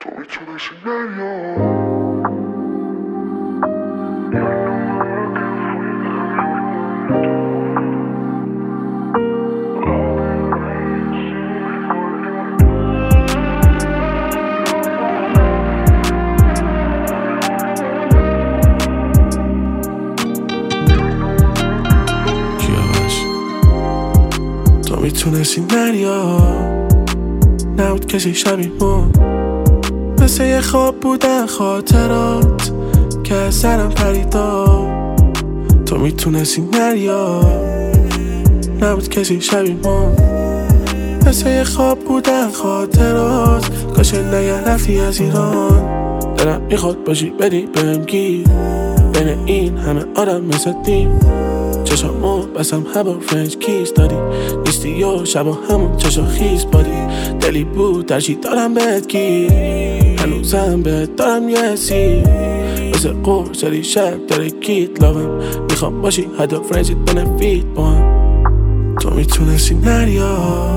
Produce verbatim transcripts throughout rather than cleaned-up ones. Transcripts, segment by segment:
میتونستی نری تو میتونستی نریا نبود کسی شبیه ما، مثل یه خواب بودن خاطرات که از سرم پریدا. تو میتونستی نریا نبود کسی شبیه ما، مثل یه خواب بودن خاطرات کاش نگه رفتی از ایران. دلم میخواد باشی بدی بهم گیر بین این همه آدم مثل دیم. چشامو بسم هوا فرنچ کیس دادی نیستی و شبا همون چشا خیز بادی. دلی بود درشی دارم بهت گیر هنوزم بهت دارم یه سی مثل قرص داری شب داره کیت لاغم میخوام باشی حتی فرنچی بنفیت با هم. تو میتونستی نریا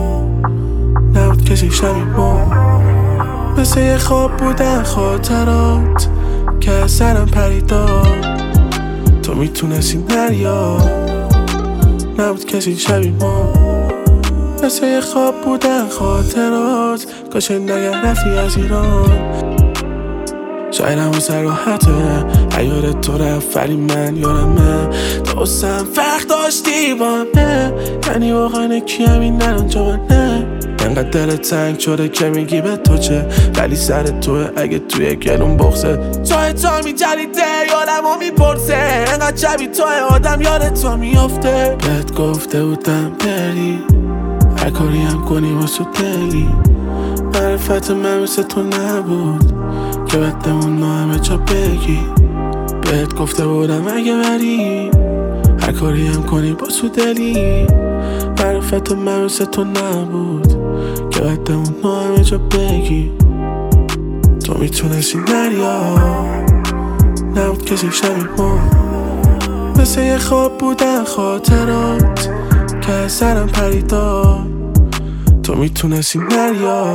نبود کسی شبیه ما، مثل یه خواب بودن خاطرات که از سرم پریداد. تو میتونستی نریا نبود کسی شبیه ما، مثل یه خواب بودن خاطرات کاش نگه رفتی از ایران. شایدم و سر راحته عیار تو رفت ولی من یارمه دوستم فرق داشتی با همه، یعنی واقعا کی همین نران جوانه. انقدر دلت تنگ شده که میگی به تو چه، ولی سر توه اگه توی گلون بغزه. توی تا میجریده یادمو میپرسه انقدر شبیه توی آدم یاد تو میافته. بهت گفته بودم بری هر کاری هم کنی واسه دلی، معرفت من مثل تو نبود که بدمون همه جا بگی. بهت گفته بودم اگه بری هر کاری هم کنی با تو دلی، معرفت من مثل تو نبود که بدمون همه جا بگی. تو میتونستی نریا نبود کسی شبیه ما، مثل یه خواب بودن خاطرات که از سرم پریداد. تو میتونستی نریا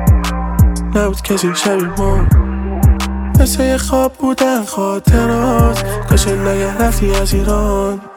نبود کسی شبیه ما، مثل یه خواب بودن خاطرات کاش نگه رفتی از ایران.